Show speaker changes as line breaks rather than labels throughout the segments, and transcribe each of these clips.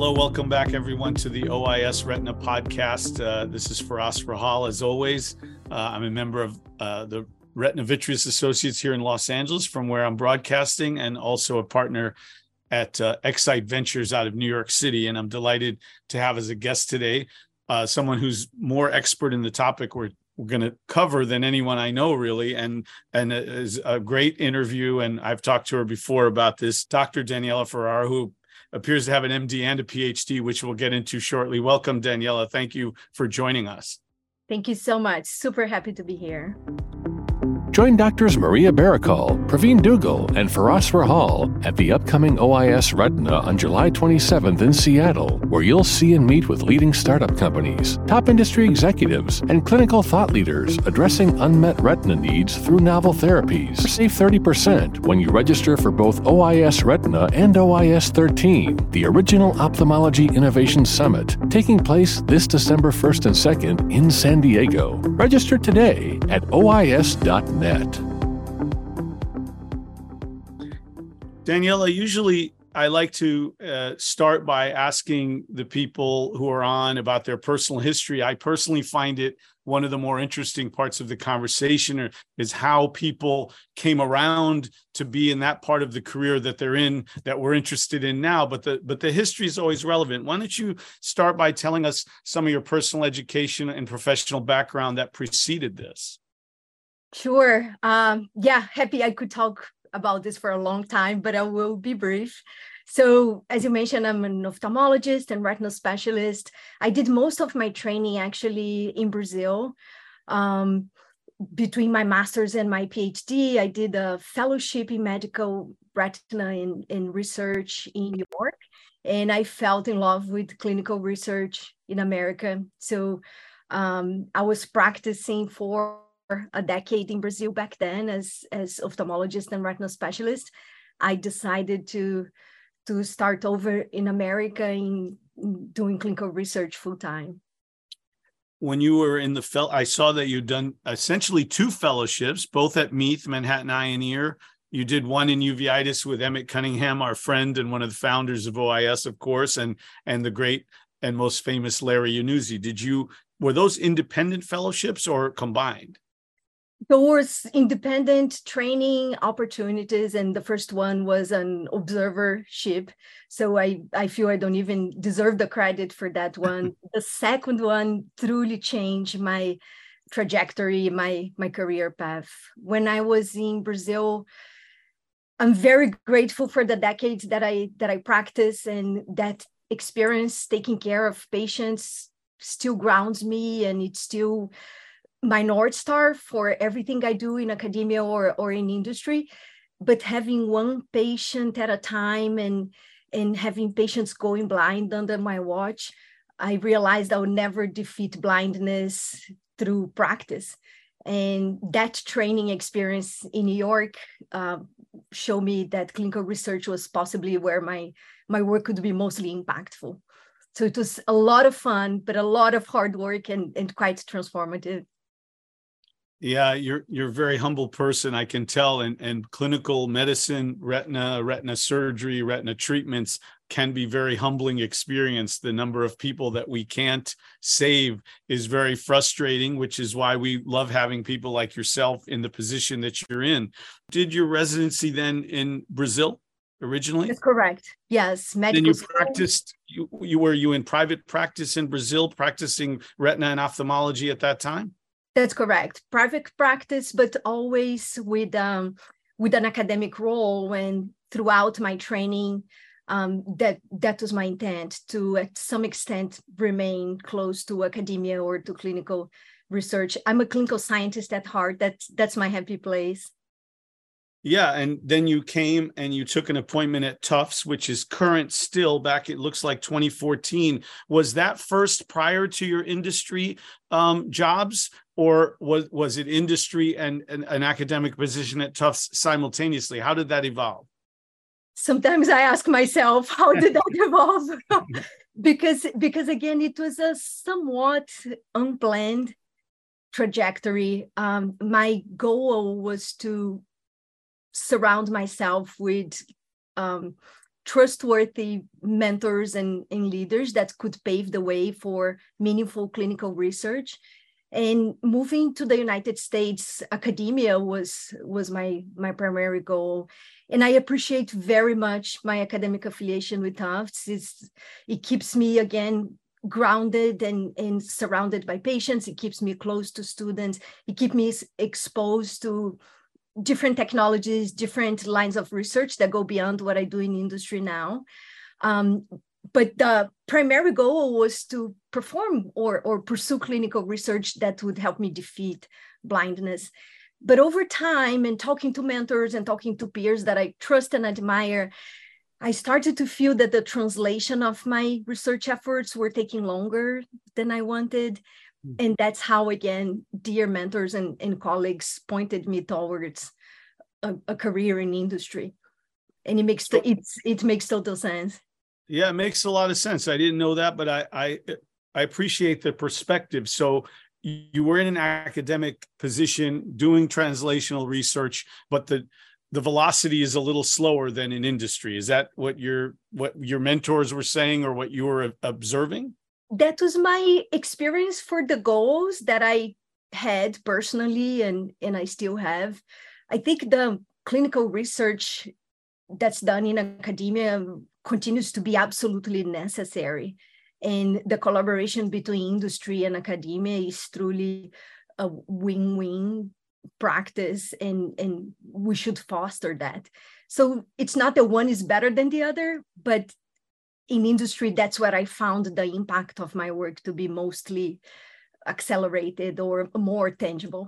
Hello, welcome back everyone to the OIS Retina podcast. This is Firas Rahal as always. I'm a member of the Retina Vitreous Associates here in Los Angeles, from where I'm broadcasting, and also a partner at Excite Ventures out of New York City. And I'm delighted to have as a guest today someone who's more expert in the topic we're going to cover than anyone I know, really, and is a great interview. And I've talked to her before about this, Dr. Daniela Ferrara, who appears to have an MD and a PhD, which we'll get into shortly. Welcome, Daniela. Thank you for joining us.
Thank you so much. Super happy to be here.
Join Doctors Maria Baracol, Praveen Dugal, and Firas Rahal at the upcoming OIS Retina on July 27th in Seattle, where you'll see and meet with leading startup companies, top industry executives, and clinical thought leaders addressing unmet retina needs through novel therapies. Save 30% when you register for both OIS Retina and OIS 13, the original Ophthalmology Innovation Summit, taking place this December 1st and 2nd in San Diego. Register today at OIS.net.
Daniela, usually I like to start by asking the people who are on about their personal history. I personally find it one of the more interesting parts of the conversation is how people came around to be in that part of the career that they're in, that we're interested in now. But the history is always relevant. Why don't you start by telling us some of your personal education and professional background that preceded this?
Sure. Happy I could talk about this for a long time, but I will be brief. So as you mentioned, I'm an ophthalmologist and retinal specialist. I did most of my training actually in Brazil. Between my master's and my PhD, I did a fellowship in medical retina in research in New York. And I fell in love with clinical research in America. So I was practicing for a decade in Brazil back then as ophthalmologist and retinal specialist. I decided to start over in America in doing clinical research full time.
When you were in I saw that you'd done essentially 2 fellowships, both at Meath, Manhattan Eye and Ear. You did one in uveitis with Emmett Cunningham, our friend and one of the founders of OIS, of course, and the great and most famous Larry Yanuzzi. Were those independent fellowships or combined?
Those independent training opportunities, and the first one was an observership. So I feel I don't even deserve the credit for that one. The second one truly changed my trajectory, my career path. When I was in Brazil, I'm very grateful for the decades that I practiced, and that experience taking care of patients still grounds me, and it's still my North Star for everything I do in academia or in industry. But having one patient at a time and having patients going blind under my watch, I realized I would never defeat blindness through practice. And that training experience in New York showed me that clinical research was possibly where my work could be mostly impactful. So it was a lot of fun, but a lot of hard work and quite transformative.
Yeah, you're a very humble person, I can tell, and clinical medicine, retina surgery, retina treatments can be very humbling experience. The number of people that we can't save is very frustrating, which is why we love having people like yourself in the position that you're in. Did your residency then in Brazil originally?
That's correct. Yes, medical.
Then you practiced. Were you in private practice in Brazil, practicing retina and ophthalmology at that time?
That's correct. Private practice, but always with an academic role. And throughout my training, that was my intent to, at some extent, remain close to academia or to clinical research. I'm a clinical scientist at heart. That's my happy place.
Yeah, and then you came and you took an appointment at Tufts, which is current still back, it looks like 2014. Was that first prior to your industry jobs, or was it industry and an academic position at Tufts simultaneously? How did that evolve?
Sometimes I ask myself, how did that evolve? because again, it was a somewhat unplanned trajectory. My goal was to surround myself with trustworthy mentors and leaders that could pave the way for meaningful clinical research. And moving to the United States, academia was my primary goal. And I appreciate very much my academic affiliation with Tufts. It keeps me, again, grounded and surrounded by patients. It keeps me close to students. It keeps me exposed to different technologies, different lines of research that go beyond what I do in industry now. But the primary goal was to perform or pursue clinical research that would help me defeat blindness. But over time, and talking to mentors and talking to peers that I trust and admire, I started to feel that the translation of my research efforts were taking longer than I wanted. And that's how, again, dear mentors and colleagues pointed me towards a career in industry. And it makes total sense.
Yeah, it makes a lot of sense. I didn't know that, but I appreciate the perspective. So you were in an academic position doing translational research, but the velocity is a little slower than in industry. Is that what your mentors were saying or what you were observing?
That was my experience for the goals that I had personally, and I still have. I think the clinical research that's done in academia continues to be absolutely necessary. And the collaboration between industry and academia is truly a win-win practice, and we should foster that. So it's not that one is better than the other, but in industry, that's where I found the impact of my work to be mostly accelerated or more tangible.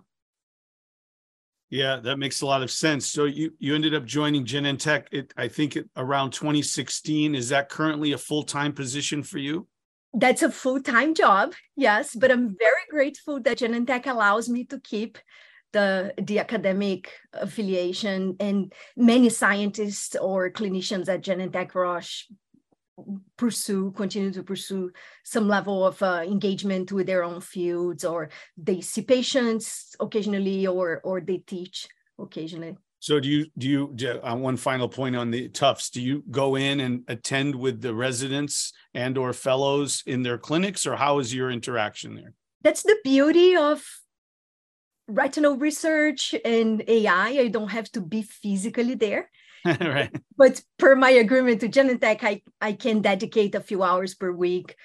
Yeah, that makes a lot of sense. So you ended up joining Genentech, I think around 2016. Is that currently a full-time position for you?
That's a full-time job, yes, but I'm very grateful that Genentech allows me to keep the academic affiliation, and many scientists or clinicians at Genentech Roche continue to pursue some level of engagement with their own fields, or they see patients occasionally, or they teach occasionally.
So do you one final point on the Tufts, do you go in and attend with the residents and or fellows in their clinics, or how is your interaction there?
That's the beauty of retinal research and AI. I don't have to be physically there.
Right.
But per my agreement to Genentech, I can dedicate a few hours per week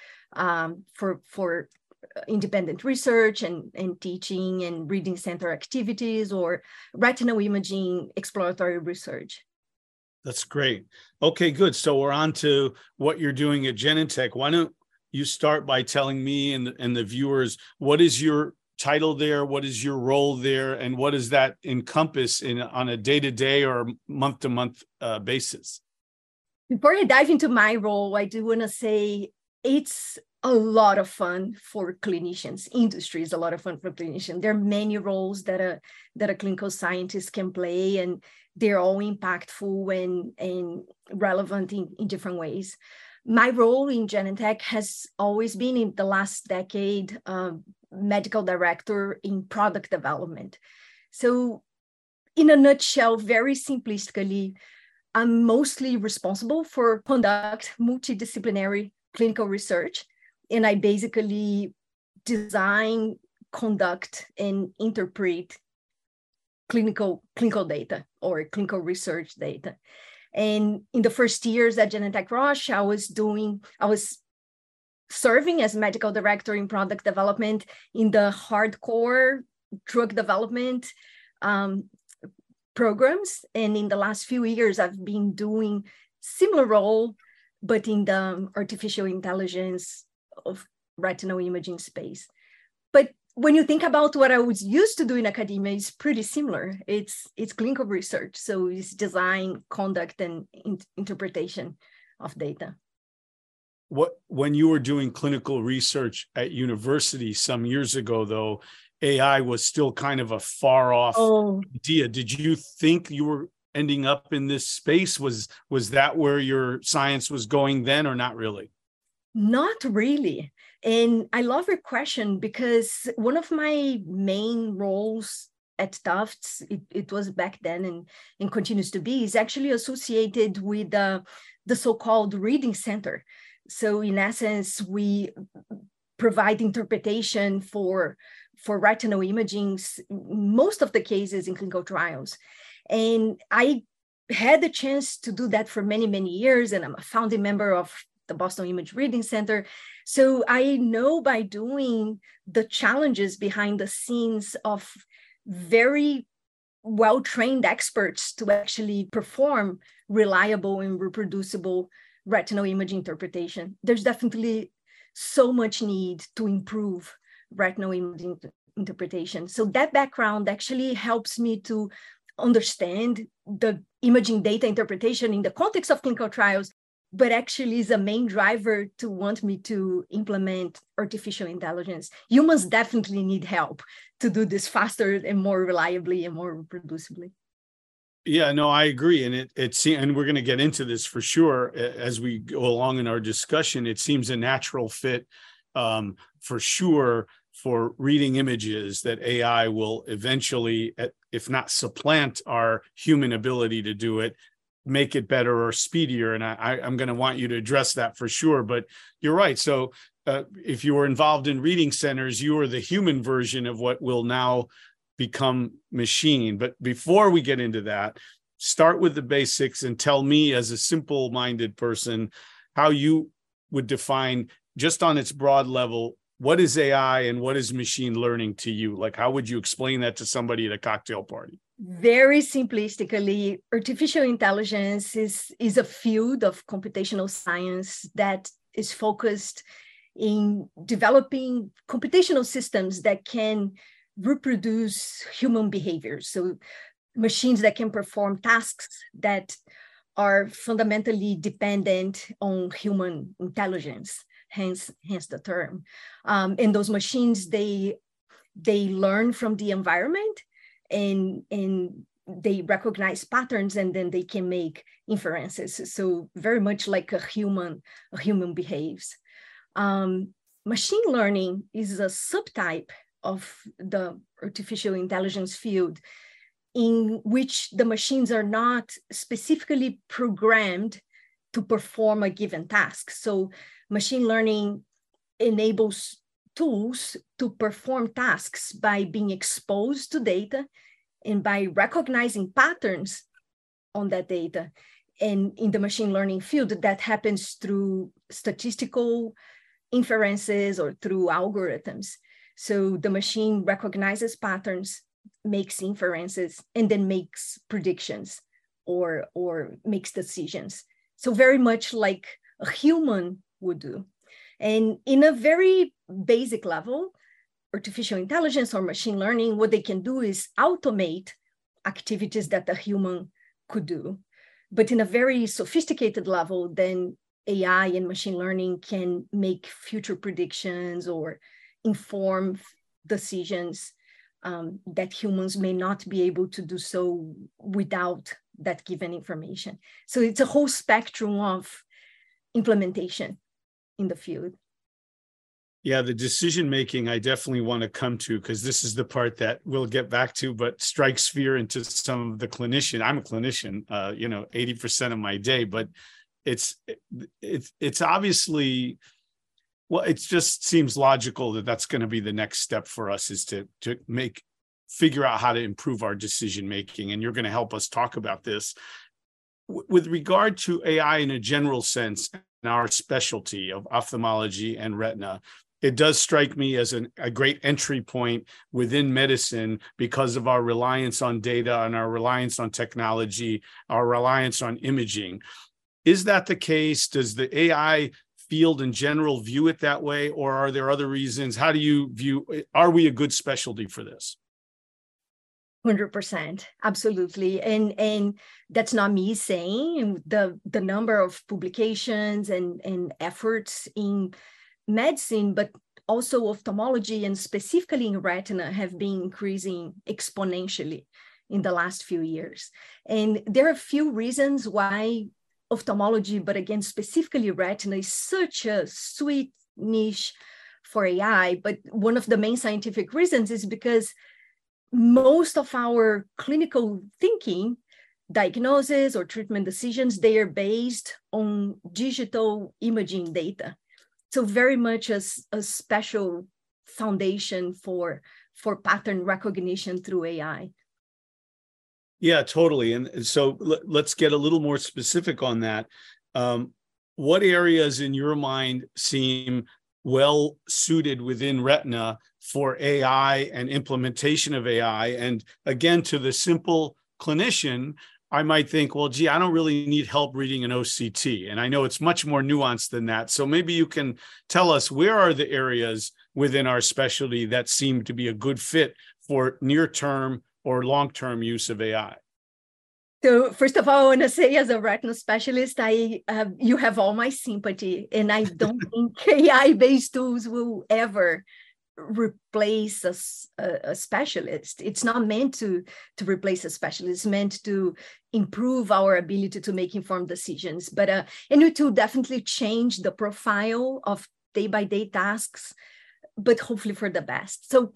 for independent research and teaching and reading center activities or retinal imaging exploratory research.
That's great. Okay, good. So we're on to what you're doing at Genentech. Why don't you start by telling me and the viewers, what is your title there? What is your role there? And what does that encompass on a day-to-day or month-to-month basis?
Before I dive into my role, I do want to say it's a lot of fun for clinicians. Industry is a lot of fun for clinicians. There are many roles that a clinical scientist can play, and they're all impactful and relevant in different ways. My role in Genentech has always been, in the last decade, medical director in product development. So in a nutshell, very simplistically, I'm mostly responsible for conduct multidisciplinary clinical research. And I basically design, conduct, and interpret clinical data or clinical research data. And in the first years at Genentech Roche, I was serving as medical director in product development in the hardcore drug development programs. And in the last few years, I've been doing similar role, but in the artificial intelligence of retinal imaging space. But when you think about what I was used to do in academia, it's pretty similar. It's clinical research. So it's design, conduct, and interpretation of data.
When you were doing clinical research at university some years ago, though, AI was still kind of a far off idea. Did you think you were ending up in this space? Was that where your science was going then, or not really?
Not really. And I love your question, because one of my main roles at Tufts, it was back then and continues to be, is actually associated with the the so-called reading center. So in essence, we provide interpretation for retinal imaging, most of the cases in clinical trials. And I had the chance to do that for many, many years, and I'm a founding member of the Boston Image Reading Center. So I know by doing the challenges behind the scenes of very well-trained experts to actually perform reliable and reproducible retinal image interpretation. There's definitely so much need to improve retinal image interpretation. So that background actually helps me to understand the imaging data interpretation in the context of clinical trials, but actually is a main driver to want me to implement artificial intelligence. Humans definitely need help to do this faster and more reliably and more reproducibly.
Yeah, no, I agree. And and we're going to get into this for sure as we go along in our discussion. It seems a natural fit for sure for reading images that AI will eventually, if not supplant our human ability to do it, make it better or speedier. And I'm going to want you to address that for sure. But you're right. So if you were involved in reading centers, you are the human version of what will now become machine. But before we get into that, start with the basics and tell me, as a simple-minded person, how you would define, just on its broad level, what is AI and what is machine learning to you? Like, how would you explain that to somebody at a cocktail party?
Very simplistically, artificial intelligence is a field of computational science that is focused in developing computational systems that can reproduce human behavior. So machines that can perform tasks that are fundamentally dependent on human intelligence, hence the term. And those machines, they learn from the environment and they recognize patterns, and then they can make inferences. So very much like a human behaves. Machine learning is a subtype of the artificial intelligence field in which the machines are not specifically programmed to perform a given task. So machine learning enables tools to perform tasks by being exposed to data and by recognizing patterns on that data. And in the machine learning field, that happens through statistical inferences or through algorithms. So the machine recognizes patterns, makes inferences, and then makes predictions or makes decisions. So very much like a human would do. And in a very basic level, artificial intelligence or machine learning, what they can do is automate activities that a human could do. But in a very sophisticated level, then AI and machine learning can make future predictions or inform decisions that humans may not be able to do so without that given information. So it's a whole spectrum of implementation in the field.
Yeah, the decision making I definitely want to come to, because this is the part that we'll get back to, but strikes fear into some of the clinician. I'm a clinician, 80% of my day, but it's obviously, well, it just seems logical that that's going to be the next step for us, is to figure out how to improve our decision making. And you're going to help us talk about this. With regard to AI in a general sense, in our specialty of ophthalmology and retina, it does strike me as a great entry point within medicine because of our reliance on data and our reliance on technology, our reliance on imaging. Is that the case? Does the AI field in general view it that way, or are there other reasons? How do you view, are we a good specialty for this?
100%, absolutely. And that's not me saying. The number of publications and efforts in medicine, but also ophthalmology and specifically in retina, have been increasing exponentially in the last few years. And there are a few reasons why ophthalmology, but again, specifically retina, is such a sweet niche for AI. But one of the main scientific reasons is because most of our clinical thinking diagnosis or treatment decisions, they are based on digital imaging data. So very much a special foundation for pattern recognition through AI.
Yeah, totally. And so let's get a little more specific on that. What areas in your mind seem well suited within Retina for AI and implementation of AI? And again, to the simple clinician, I might think, well, gee, I don't really need help reading an OCT. And I know it's much more nuanced than that. So maybe you can tell us, where are the areas within our specialty that seem to be a good fit for near-term or long-term use of AI?
So first of all, I want to say, as a retina specialist, you have all my sympathy, and I don't think AI-based tools will ever replace a specialist. It's not meant to replace a specialist. It's meant to improve our ability to make informed decisions. But and it will definitely change the profile of day-by-day tasks, but hopefully for the best. So,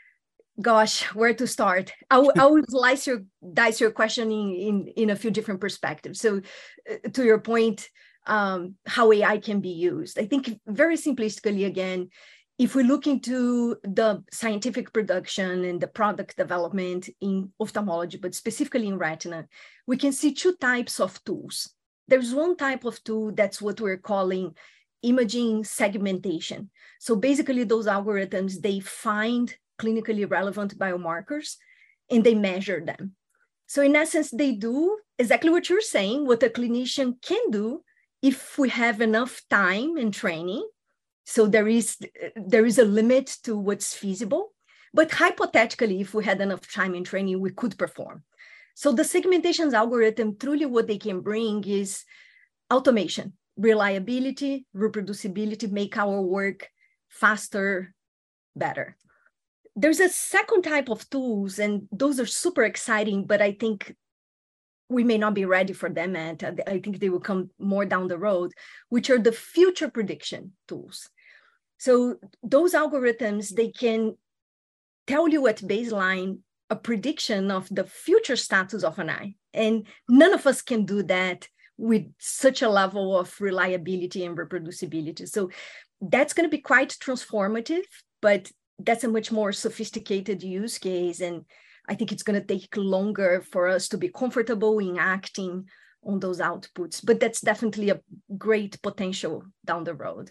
gosh, where to start? I will dice your question in a few different perspectives. So to your point, how AI can be used. I think very simplistically, again, if we look into the scientific production and the product development in ophthalmology, but specifically in retina, we can see two types of tools. There's one type of tool that's what we're calling imaging segmentation. So basically those algorithms, they find clinically relevant biomarkers and they measure them. So in essence, they do exactly what you're saying, what a clinician can do if we have enough time and training. So there is a limit to what's feasible, but hypothetically, if we had enough time and training, we could perform. So the segmentation algorithm, truly what they can bring is automation, reliability, reproducibility, make our work faster, better. There's a second type of tools, and those are super exciting, but I think we may not be ready for them yet. I think they will come more down the road, which are the future prediction tools. So those algorithms, they can tell you at baseline a prediction of the future status of an eye. And none of us can do that with such a level of reliability and reproducibility. So that's going to be quite transformative, but that's a much more sophisticated use case. And I think it's going to take longer for us to be comfortable in acting on those outputs. But that's definitely a great potential down the road.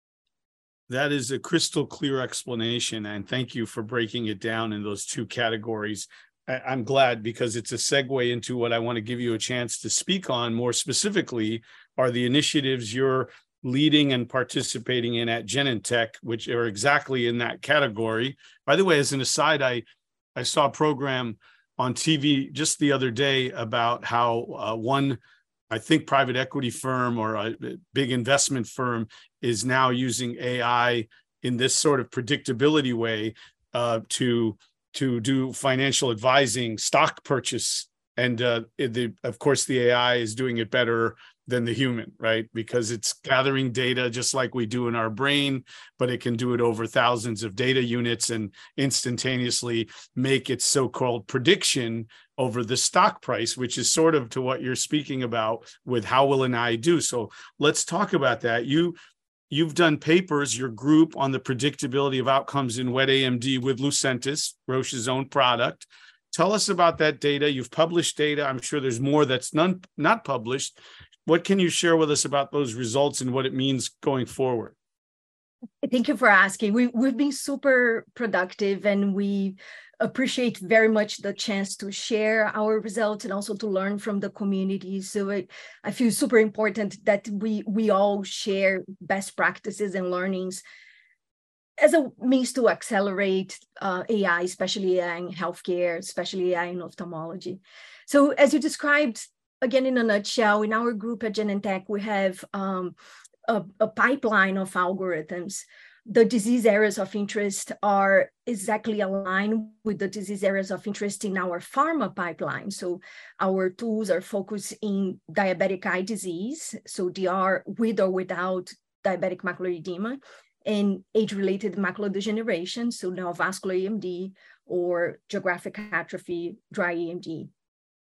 That is a crystal clear explanation. And thank you for breaking it down in those two categories. I'm glad, because it's a segue into what I want to give you a chance to speak on more specifically, are the initiatives you're leading and participating in at Genentech, which are exactly in that category. By the way, as an aside, I saw a program on TV just the other day about how one, I think, private equity firm or a big investment firm is now using AI in this sort of predictability way to do financial advising, stock purchase. And of course, the AI is doing it better than the human, right? Because it's gathering data just like we do in our brain, but it can do it over thousands of data units and instantaneously make its so-called prediction over the stock price, which is sort of to what you're speaking about with how will an eye do. So let's talk about that. You've done papers, your group, on the predictability of outcomes in wet AMD with Lucentis, Roche's own product. Tell us about that data. You've published data. I'm sure there's more that's not published. What can you share with us about those results and what it means going forward?
Thank you for asking. We've been super productive, and we appreciate very much the chance to share our results and also to learn from the community. So I feel super important that we all share best practices and learnings as a means to accelerate AI, especially AI in healthcare, especially AI in ophthalmology. So as you described, again, in a nutshell, in our group at Genentech, we have a pipeline of algorithms. The disease areas of interest are exactly aligned with the disease areas of interest in our pharma pipeline. So our tools are focused in diabetic eye disease, so DR with or without diabetic macular edema, and age-related macular degeneration, so neovascular AMD or geographic atrophy, dry AMD.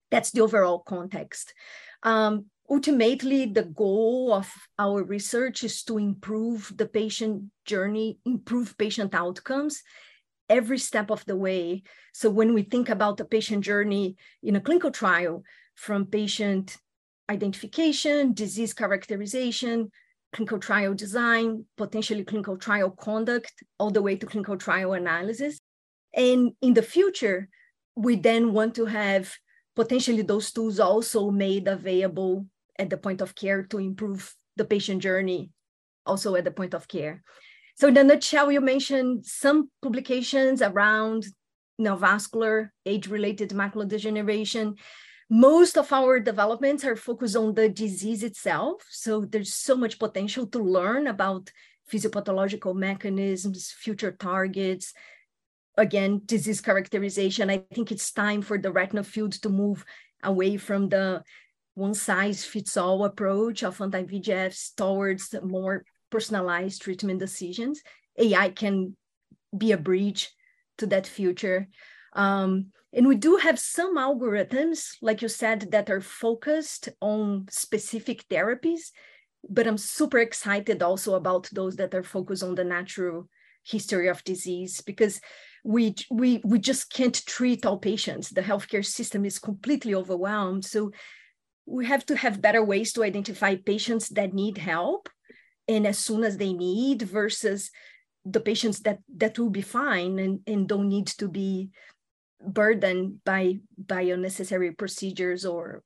That's the overall context. Ultimately, the goal of our research is to improve the patient journey, improve patient outcomes every step of the way. So when we think about the patient journey in a clinical trial, from patient identification, disease characterization, clinical trial design, potentially clinical trial conduct, all the way to clinical trial analysis. And in the future, we then want to have potentially those tools also made available at the point of care to improve the patient journey also at the point of care. So in a nutshell, you mentioned some publications around neovascular age-related macular degeneration. Most of our developments are focused on the disease itself. So there's so much potential to learn about physiopathological mechanisms, future targets, again, disease characterization. I think it's time for the retina field to move away from the one-size-fits-all approach of anti-VEGFs towards more personalized treatment decisions. AI can be a bridge to that future. And we do have some algorithms, like you said, that are focused on specific therapies, but I'm super excited also about those that are focused on the natural history of disease, because we just can't treat all patients. The healthcare system is completely overwhelmed. So we have to have better ways to identify patients that need help and as soon as they need, versus the patients that will be fine and don't need to be burdened by unnecessary procedures or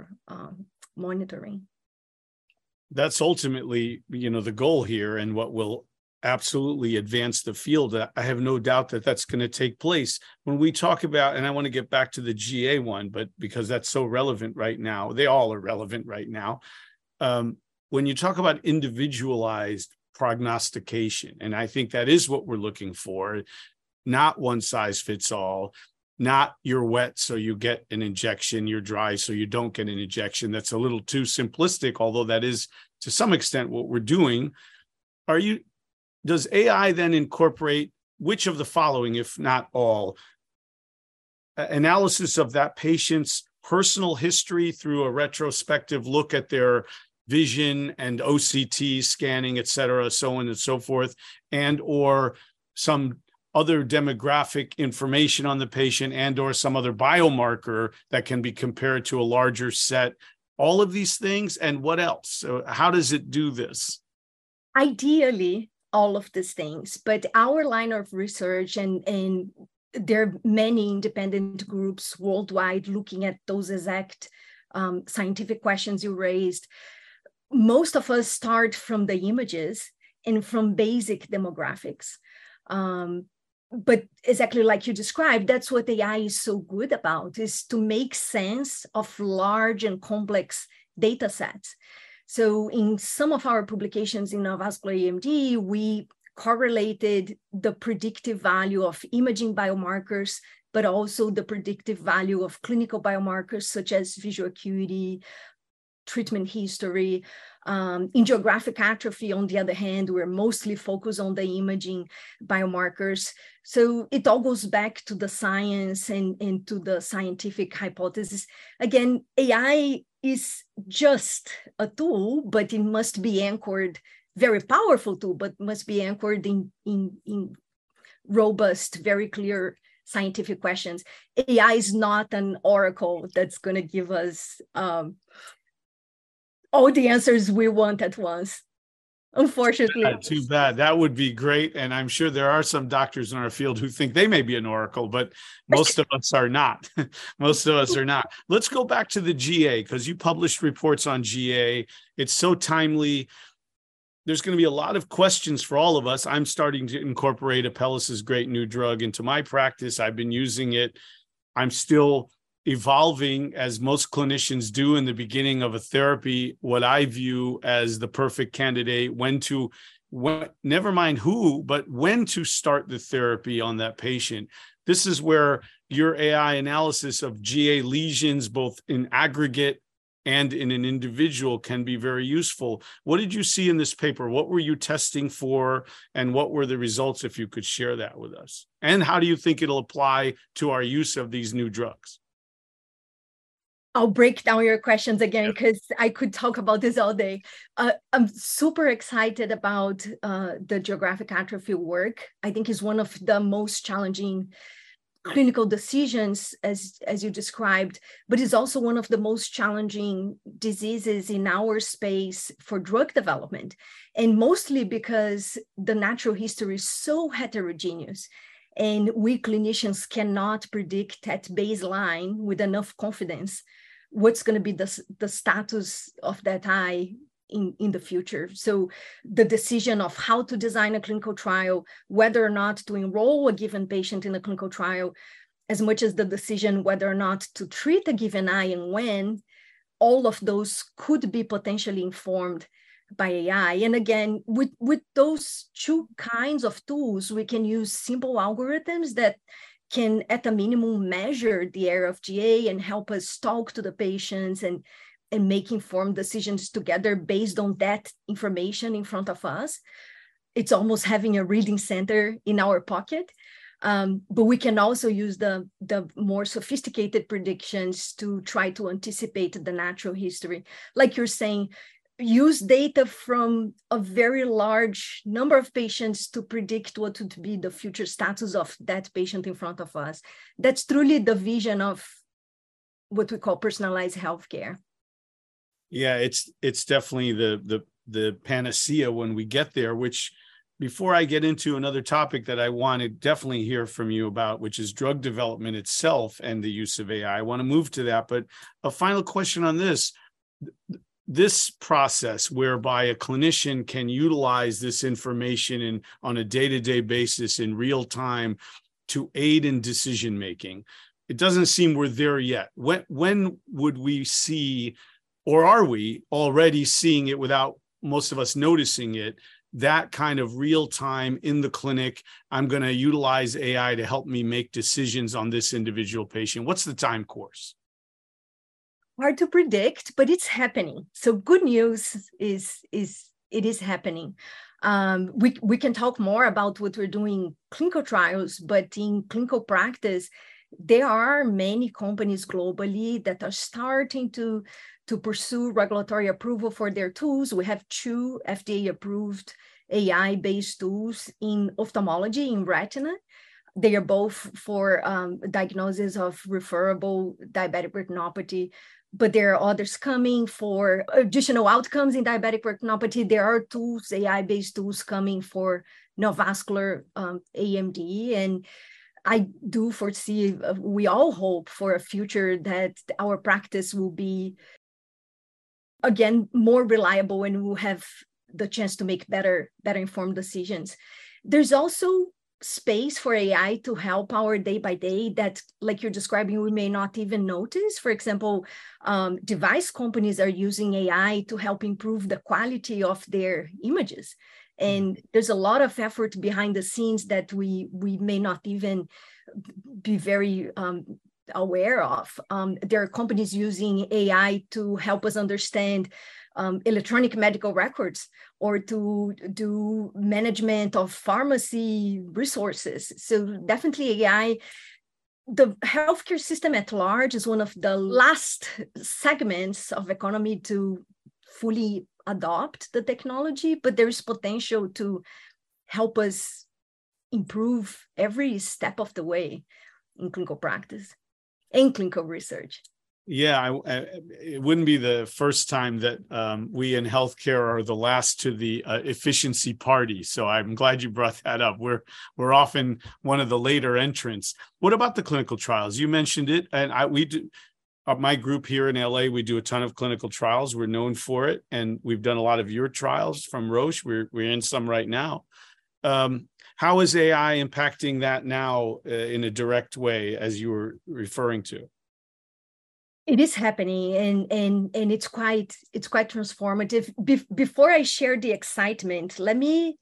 monitoring.
That's ultimately, the goal here, and what will absolutely advance the field. I have no doubt that that's going to take place. When we talk about, and I want to get back to the GA one, but because that's so relevant right now, they all are relevant right now. When you talk about individualized prognostication, and I think that is what we're looking for, not one size fits all, not you're wet so you get an injection, you're dry so you don't get an injection. That's a little too simplistic, although that is to some extent what we're doing. Does AI then incorporate which of the following, if not all? Analysis of that patient's personal history through a retrospective look at their vision and OCT scanning, et cetera, so on and so forth, and or some other demographic information on the patient and or some other biomarker that can be compared to a larger set. All of these things, and what else? So how does it do this?
Ideally, all of these things, but our line of research, and there are many independent groups worldwide looking at those exact scientific questions you raised. Most of us start from the images and from basic demographics. But exactly like you described, that's what AI is so good about, is to make sense of large and complex data sets. So in some of our publications in neovascular AMD, we correlated the predictive value of imaging biomarkers, but also the predictive value of clinical biomarkers such as visual acuity, treatment history. In geographic atrophy, on the other hand, we're mostly focused on the imaging biomarkers. So it all goes back to the science and to the scientific hypothesis. Again, AI is just a tool, but it must be anchored, very powerful tool, but must be anchored in robust, very clear scientific questions. AI is not an oracle that's going to give us all the answers we want at once, unfortunately.
Too bad. That would be great. And I'm sure there are some doctors in our field who think they may be an oracle, but most of us are not. Most of us are not. Let's go back to the GA, because you published reports on GA. It's so timely. There's going to be a lot of questions for all of us. I'm starting to incorporate Apellis' great new drug into my practice. I've been using it. I'm still evolving, as most clinicians do in the beginning of a therapy, what I view as the perfect candidate, never mind who, but when to start the therapy on that patient. This is where your AI analysis of GA lesions, both in aggregate and in an individual, can be very useful. What did you see in this paper? What were you testing for, and what were the results, if you could share that with us? And how do you think it'll apply to our use of these new drugs?
I'll break down your questions again because I could talk about this all day. I'm super excited about the geographic atrophy work. I think it's one of the most challenging clinical decisions, as you described, but it's also one of the most challenging diseases in our space for drug development, and mostly because the natural history is so heterogeneous. And we clinicians cannot predict at baseline with enough confidence what's going to be the status of that eye in the future. So the decision of how to design a clinical trial, whether or not to enroll a given patient in a clinical trial, as much as the decision whether or not to treat a given eye and when, all of those could be potentially informed by AI. And again, with those two kinds of tools, we can use simple algorithms that can, at a minimum, measure the area of GA and help us talk to the patients and make informed decisions together based on that information in front of us. It's almost having a reading center in our pocket. But we can also use the more sophisticated predictions to try to anticipate the natural history. Like you're saying, use data from a very large number of patients to predict what would be the future status of that patient in front of us. That's truly the vision of what we call personalized healthcare.
Yeah, it's definitely the panacea when we get there, which, before I get into another topic that I want to definitely hear from you about, which is drug development itself and the use of AI, I want to move to that. But a final question on this process whereby a clinician can utilize this information on a day-to-day basis in real time to aid in decision making. It doesn't seem we're there yet. When would we see, or are we already seeing it without most of us noticing it, that kind of real time in the clinic, I'm going to utilize AI to help me make decisions on this individual patient? What's the time course?
Hard to predict, but it's happening. So good news is it is happening. We can talk more about what we're doing in clinical trials, but in clinical practice, there are many companies globally that are starting to pursue regulatory approval for their tools. We have 2 FDA-approved AI-based tools in ophthalmology, in retina. They are both for diagnosis of referable diabetic retinopathy, but there are others coming for additional outcomes in diabetic retinopathy. There are tools, AI-based tools coming for neovascular AMD. And I do foresee, we all hope for a future that our practice will be, again, more reliable and we'll have the chance to make better informed decisions. There's also space for AI to help our day by day that, like you're describing, we may not even notice. For example, device companies are using AI to help improve the quality of their images. And there's a lot of effort behind the scenes that we may not even be very aware of. There are companies using AI to help us understand electronic medical records or to do management of pharmacy resources. So definitely AI, the healthcare system at large is one of the last segments of economy to fully adopt the technology, but there is potential to help us improve every step of the way in clinical practice and clinical research.
Yeah, it wouldn't be the first time that we in healthcare are the last to the efficiency party. So I'm glad you brought that up. We're often one of the later entrants. What about the clinical trials? You mentioned it, and we do. My group here in LA, we do a ton of clinical trials. We're known for it, and we've done a lot of your trials from Roche. We're in some right now. How is AI impacting that now in a direct way, as you were referring to?
It is happening, and it's quite transformative. Before I share the excitement, let me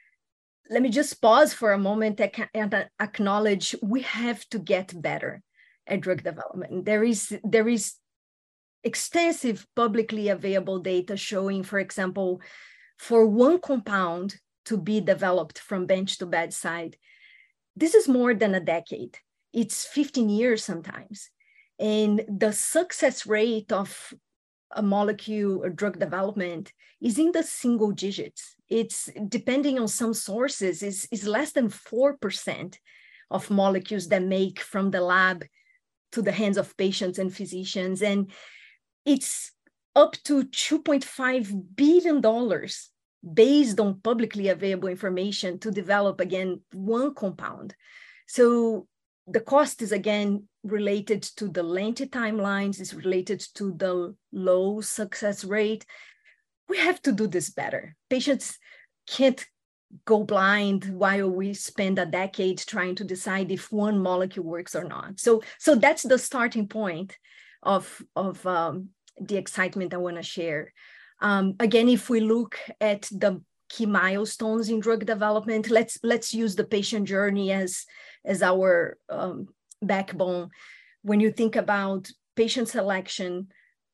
just pause for a moment and acknowledge we have to get better at drug development. There is extensive publicly available data showing, for example, for one compound to be developed from bench to bedside, this is more than a decade. It's 15 years sometimes. And the success rate of a molecule or drug development is in the single digits. It's, depending on some sources, is less than 4% of molecules that make from the lab to the hands of patients and physicians. And it's up to $2.5 billion based on publicly available information to develop, again, one compound. So the cost is, again, related to the lengthy timelines, is related to the low success rate. We have to do this better. Patients can't go blind while we spend a decade trying to decide if one molecule works or not. So that's the starting point of the excitement I want to share. Again, if we look at the key milestones in drug development, let's use the patient journey as our backbone. When you think about patient selection,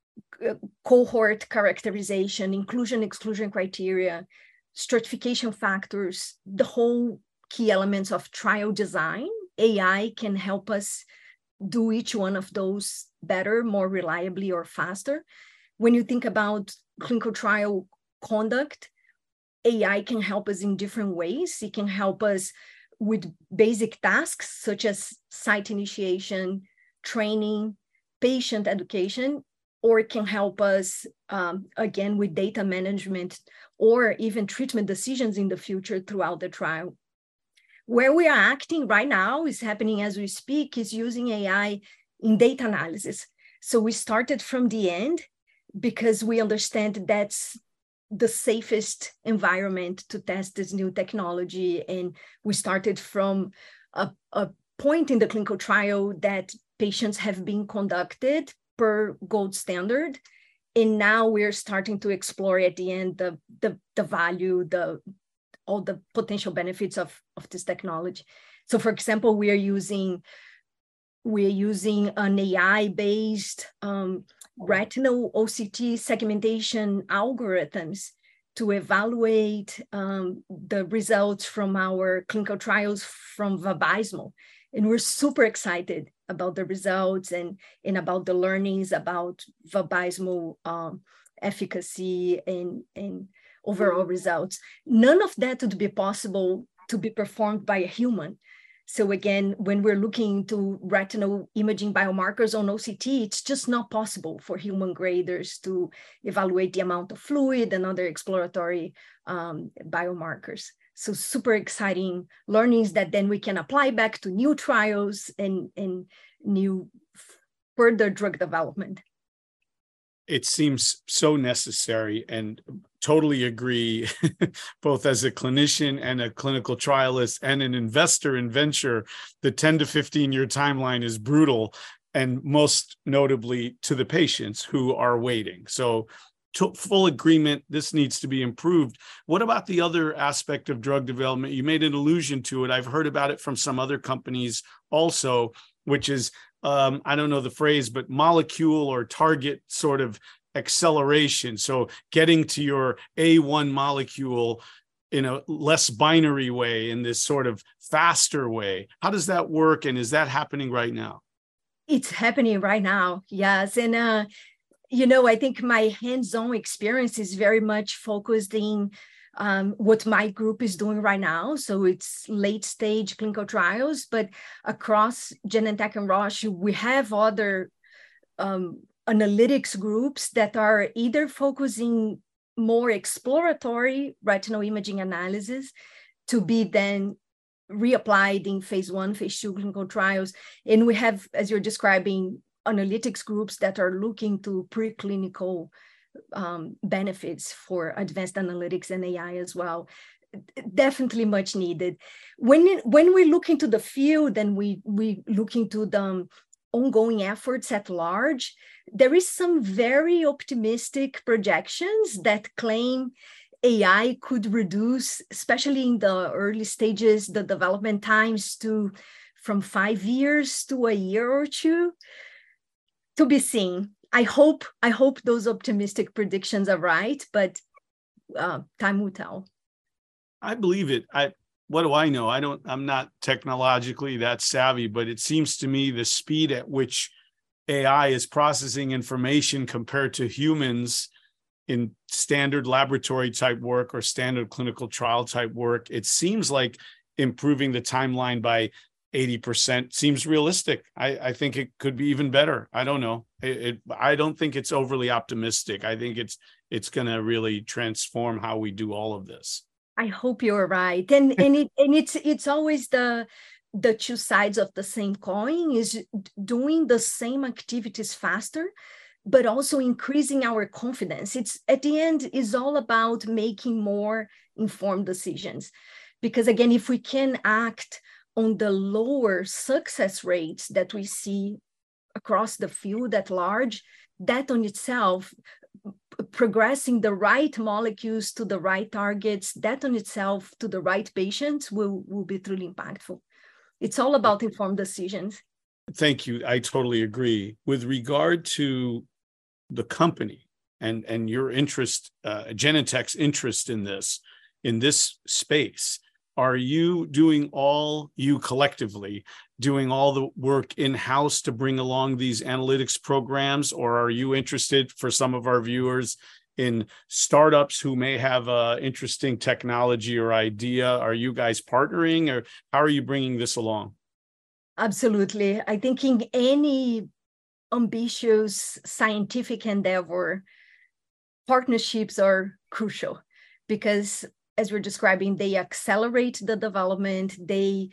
cohort characterization, inclusion-exclusion criteria, stratification factors, the whole key elements of trial design, AI can help us do each one of those better, more reliably, or faster. When you think about clinical trial conduct, AI can help us in different ways. It can help us with basic tasks such as site initiation, training, patient education, or it can help us, again, with data management or even treatment decisions in the future throughout the trial. Where we are acting right now is happening as we speak, is using AI in data analysis. So we started from the end because we understand that's the safest environment to test this new technology. And we started from a point in the clinical trial that patients have been conducted per gold standard. And now we're starting to explore at the end the value, all the potential benefits of this technology. So for example, we're using an AI-based retinal OCT segmentation algorithms to evaluate the results from our clinical trials from Vabysmo. And we're super excited about the results and about the learnings about Vabysmo efficacy and overall results. None of that would be possible to be performed by a human. So again, when we're looking into retinal imaging biomarkers on OCT, it's just not possible for human graders to evaluate the amount of fluid and other exploratory biomarkers. So super exciting learnings that then we can apply back to new trials and new further drug development.
It seems so necessary, and totally agree, both as a clinician and a clinical trialist and an investor in venture. The 10 to 15 year timeline is brutal, and most notably to the patients who are waiting. So full agreement, this needs to be improved. What about the other aspect of drug development? You made an allusion to it. I've heard about it from some other companies also, which is, I don't know the phrase, but molecule or target sort of acceleration. So getting to your A1 molecule in a less binary way, in this sort of faster way. How does that work? And is that happening right now?
It's happening right now, yes. And, I think my hands-on experience is very much focused in what my group is doing right now. So it's late-stage clinical trials, but across Genentech and Roche, we have other analytics groups that are either focusing more exploratory retinal imaging analysis to be then reapplied in phase 1, phase 2 clinical trials. And we have, as you're describing, analytics groups that are looking to preclinical benefits for advanced analytics and AI as well. Definitely much needed. When we look into the field and we look into the ongoing efforts at large, there is some very optimistic projections that claim AI could reduce, especially in the early stages, the development times from 5 years to a year or two. To be seen. I hope those optimistic predictions are right, but time will tell.
I believe it. What do I know? I'm not technologically that savvy, but it seems to me the speed at which AI is processing information compared to humans in standard laboratory type work or standard clinical trial type work, it seems like improving the timeline by 80% seems realistic. I think it could be even better. I don't know. I don't think it's overly optimistic. I think it's going to really transform how we do all of this.
I hope you're right. And it's always the two sides of the same coin, is doing the same activities faster, but also increasing our confidence. It's at the end is all about making more informed decisions. Because again, if we can act on the lower success rates that we see across the field at large, that on itself, progressing the right molecules to the right targets, that on itself to the right patients will be truly impactful. It's all about informed decisions.
Thank you. I totally agree. With regard to the company and your interest, Genentech's interest in this space, are you collectively doing all the work in-house to bring along these analytics programs, or are you interested, for some of our viewers, in startups who may have interesting technology or idea? Are you guys partnering, or how are you bringing this along?
Absolutely. I think in any ambitious scientific endeavor, partnerships are crucial, because as we're describing, they accelerate the development, they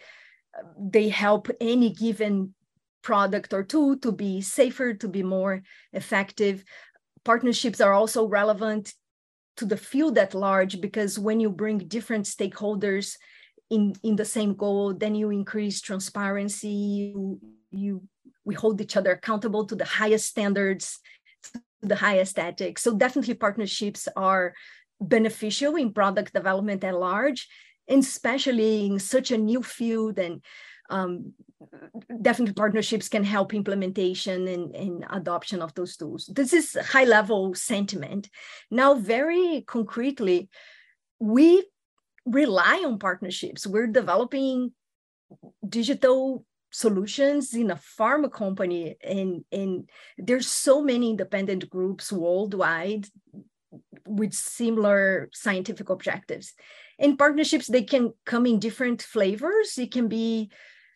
help any given product or tool to be safer, to be more effective. Partnerships are also relevant to the field at large, because when you bring different stakeholders in the same goal, then you increase transparency, we hold each other accountable to the highest standards, to the highest ethics. So definitely partnerships are beneficial in product development at large, and especially in such a new field. And definitely partnerships can help implementation and adoption of those tools. This is high-level sentiment. Now, very concretely, we rely on partnerships. We're developing digital solutions in a pharma company, and there's so many independent groups worldwide with similar scientific objectives. And partnerships, they can come in different flavors. It can be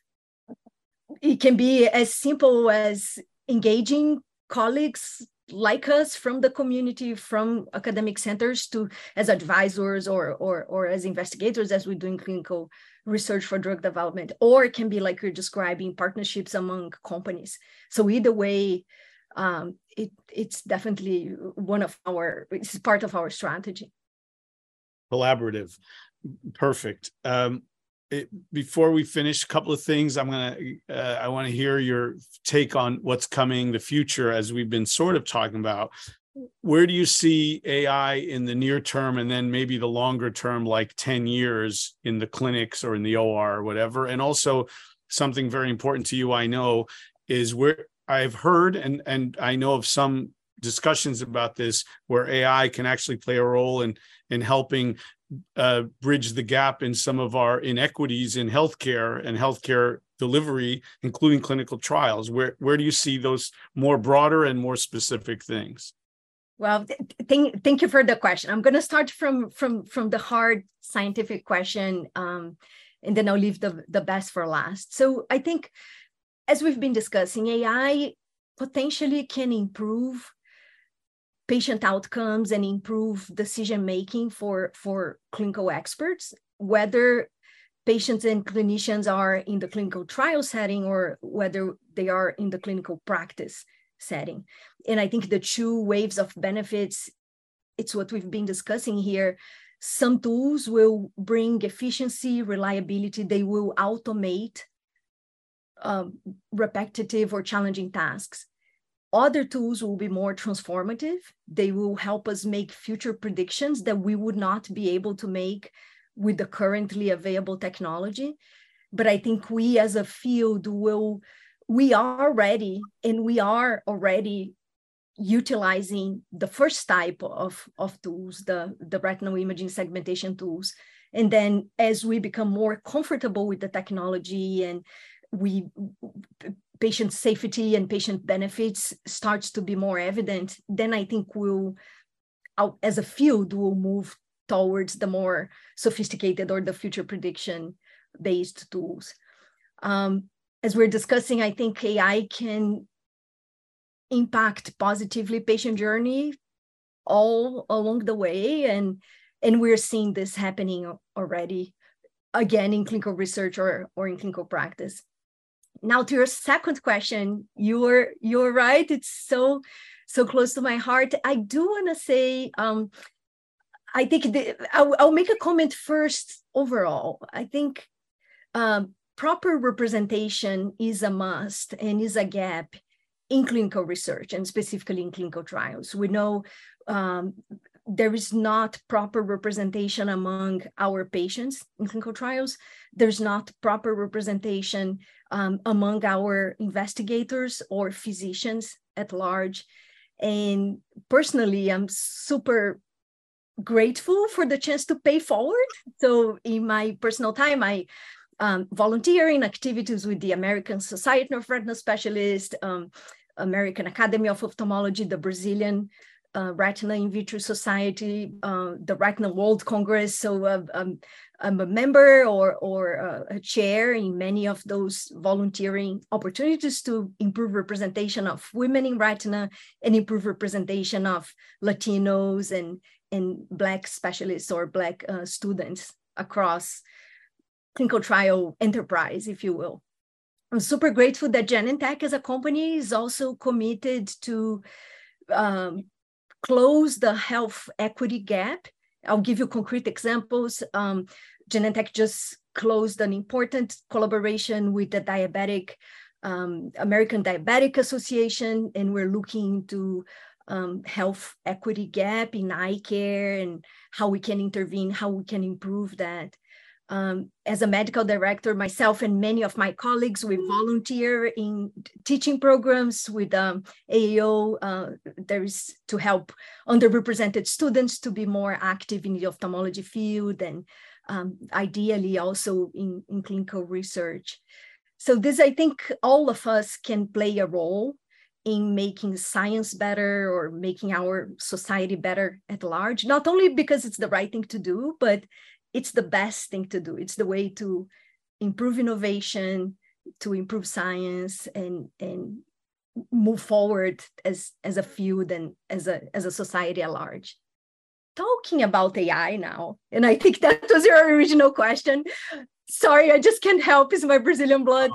as simple as engaging colleagues like us from the community, from academic centers, to as advisors or as investigators, as we do in clinical research for drug development. Or it can be, like you're describing, partnerships among companies. So either way, it's definitely it's part of our strategy.
Collaborative. Perfect. Before we finish, a couple of things. I want to hear your take on what's coming, the future, as we've been sort of talking about. Where do you see AI in the near term, and then maybe the longer term, like 10 years in the clinics or in the OR or whatever? And also something very important to you, I know, is where I've heard, and I know of some discussions about this, where AI can actually play a role in helping bridge the gap in some of our inequities in healthcare and healthcare delivery, including clinical trials. Where do you see those more broader and more specific things?
Well, thank you for the question. I'm going to start from the hard scientific question, and then I'll leave the best for last. So I think, as we've been discussing, AI potentially can improve patient outcomes and improve decision-making for clinical experts, whether patients and clinicians are in the clinical trial setting or whether they are in the clinical practice setting. And I think the two waves of benefits, it's what we've been discussing here. Some tools will bring efficiency, reliability. They will automate repetitive or challenging tasks. Other tools will be more transformative. They will help us make future predictions that we would not be able to make with the currently available technology. But I think we as a field we are ready, and we are already utilizing the first type of tools, the retinal imaging segmentation tools. And then as we become more comfortable with the technology and we patient safety and patient benefits starts to be more evident, then I think as a field, we'll move towards the more sophisticated or the future prediction-based tools. As we're discussing, I think AI can impact positively patient journey all along the way, and we're seeing this happening already, again, in clinical research or in clinical practice. Now, to your second question, you're right. It's so close to my heart. I do want to say, I think I'll make a comment first overall. I think proper representation is a must and is a gap in clinical research, and specifically in clinical trials. We know there is not proper representation among our patients in clinical trials. There's not proper representation among our investigators or physicians at large. And personally, I'm super grateful for the chance to pay forward. So in my personal time, I volunteer in activities with the American Society of Retina Specialists, American Academy of Ophthalmology, the Brazilian Retina in Vitro Society, the Retina World Congress. So I'm a member or a chair in many of those volunteering opportunities to improve representation of women in retina and improve representation of Latinos and Black specialists or Black students across clinical trial enterprise, if you will. I'm super grateful that Genentech as a company is also committed to close the health equity gap. I'll give you concrete examples. Genentech just closed an important collaboration with the American Diabetic Association, and we're looking to health equity gap in eye care and how we can intervene, how we can improve that. As a medical director, myself and many of my colleagues, we volunteer in teaching programs with AAO. There is to help underrepresented students to be more active in the ophthalmology field, and ideally also in clinical research. So this, I think all of us can play a role in making science better or making our society better at large, not only because it's the right thing to do, but it's the best thing to do. It's the way to improve innovation, to improve science, and move forward as a field and as a society at large. Talking about AI now, and I think that was your original question. Sorry, I just can't help. It's my Brazilian blood.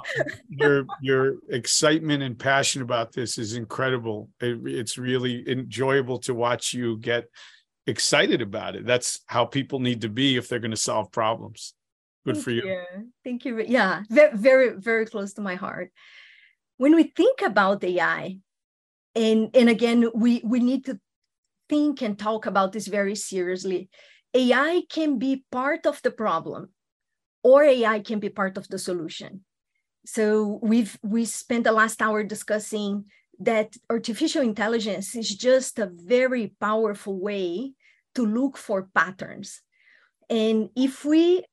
Your excitement and passion about this is incredible. It's really enjoyable to watch you get excited about it. That's how people need to be if they're going to solve problems. Good for you.
Thank you. Yeah, very, very close to my heart. When we think about AI, and again, we need to think and talk about this very seriously. AI can be part of the problem, or AI can be part of the solution. So we spent the last hour discussing that artificial intelligence is just a very powerful way to look for patterns. And if we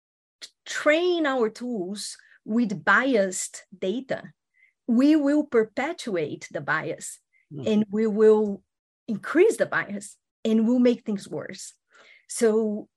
train our tools with biased data, we will perpetuate the bias, and we will increase the bias, and we'll make things worse. So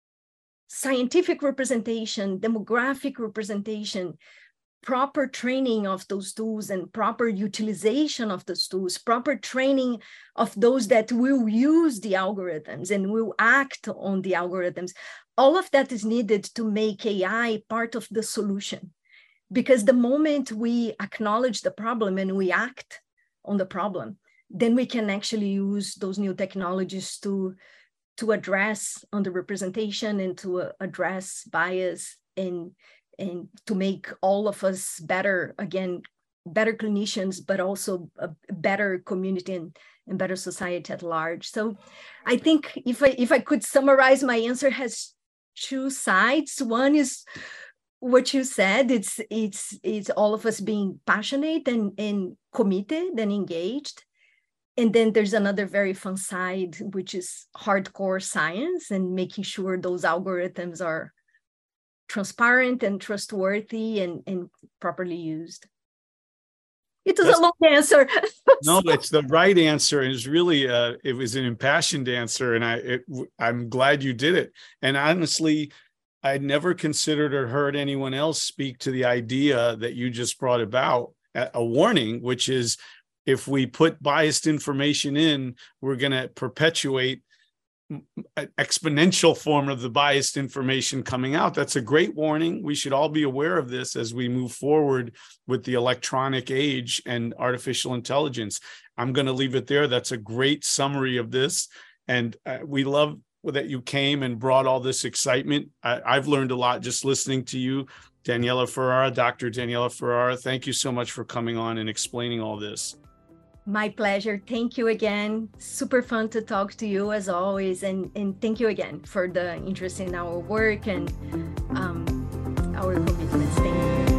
scientific representation, demographic representation, proper training of those tools and proper utilization of those tools, proper training of those that will use the algorithms and will act on the algorithms, all of that is needed to make AI part of the solution. Because the moment we acknowledge the problem and we act on the problem, then we can actually use those new technologies to address underrepresentation and to address bias and to make all of us better, again, better clinicians, but also a better community and better society at large. So I think if I could summarize, my answer has two sides. One is what you said, it's all of us being passionate and committed and engaged. And then there's another very fun side, which is hardcore science and making sure those algorithms are transparent and trustworthy and properly used. It was a long answer.
No, it's the right answer. And it's really, it was an impassioned answer. And I'm glad you did it. And honestly, I'd never considered or heard anyone else speak to the idea that you just brought about, a warning, which is if we put biased information in, we're going to perpetuate an exponential form of the biased information coming out. That's a great warning. We should all be aware of this as we move forward with the electronic age and artificial intelligence. I'm going to leave it there. That's a great summary of this. And we love that you came and brought all this excitement. I've learned a lot just listening to you, Daniela Ferrara, Dr. Daniela Ferrara. Thank you so much for coming on and explaining all this.
My pleasure. Thank you again. Super fun to talk to you as always. And thank you again for the interest in our work and our commitments. Thank you.